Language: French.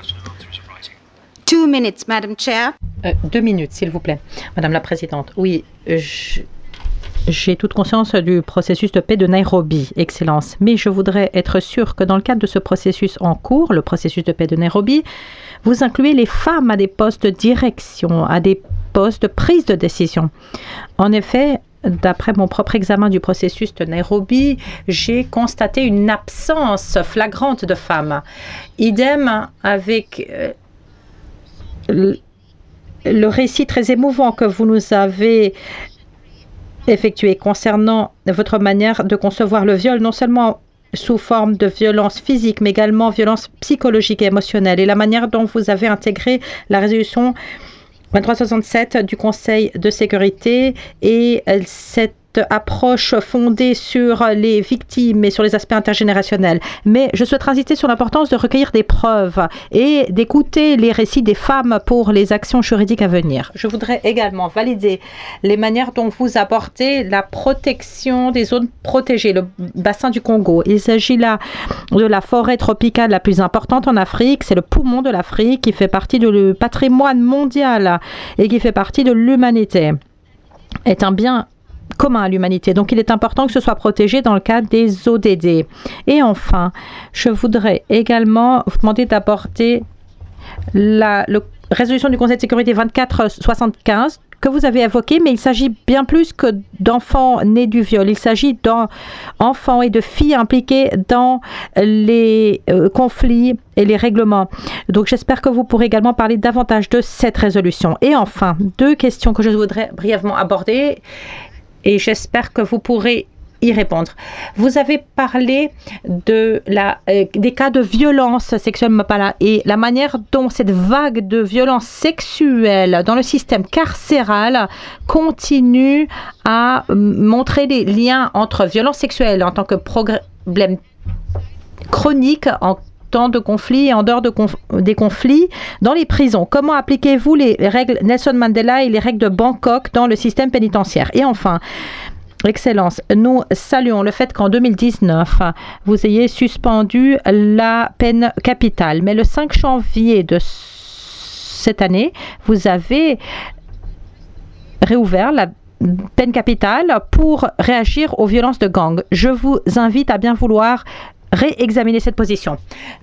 2 minutes, Madam Chair. 2 minutes, s'il vous plaît. Madame la Présidente, oui, j'ai toute conscience du processus de paix de Nairobi, Excellence, mais je voudrais être sûre que dans le cadre de ce processus en cours, le processus de paix de Nairobi, vous incluez les femmes à des postes de direction, à des postes de prise de décision. En effet, d'après mon propre examen du processus de Nairobi, j'ai constaté une absence flagrante de femmes. Idem avec le récit très émouvant que vous nous avez effectué concernant votre manière de concevoir le viol, non seulement sous forme de violence physique, mais également violence psychologique et émotionnelle, et la manière dont vous avez intégré la résolution 2367 du Conseil de sécurité et cette approche fondée sur les victimes et sur les aspects intergénérationnels. Mais je souhaite insister sur l'importance de recueillir des preuves et d'écouter les récits des femmes pour les actions juridiques à venir. Je voudrais également valider les manières dont vous abordez la protection des zones protégées, le bassin du Congo. Il s'agit là de la forêt tropicale la plus importante en Afrique. C'est le poumon de l'Afrique qui fait partie du patrimoine mondial et qui fait partie de l'humanité. Est un bien commun à l'humanité. Donc, il est important que ce soit protégé dans le cadre des ODD. Et enfin, je voudrais également vous demander d'aborder la résolution du Conseil de sécurité 2475 que vous avez évoquée, mais il s'agit bien plus que d'enfants nés du viol. Il s'agit d'enfants et de filles impliquées dans les conflits et les règlements. Donc, j'espère que vous pourrez également parler davantage de cette résolution. Et enfin, 2 questions que je voudrais brièvement aborder et j'espère que vous pourrez y répondre. Vous avez parlé des cas de violence sexuelle Mapala et la manière dont cette vague de violence sexuelle dans le système carcéral continue à montrer les liens entre violence sexuelle en tant que problème chronique en temps de conflit et en dehors des conflits dans les prisons. Comment appliquez-vous les règles Nelson Mandela et les règles de Bangkok dans le système pénitentiaire? Et enfin, Excellence, nous saluons le fait qu'en 2019, vous ayez suspendu la peine capitale. Mais le 5 janvier de cette année, vous avez réouvert la peine capitale pour réagir aux violences de gang. Je vous invite à bien vouloir réexaminer cette position.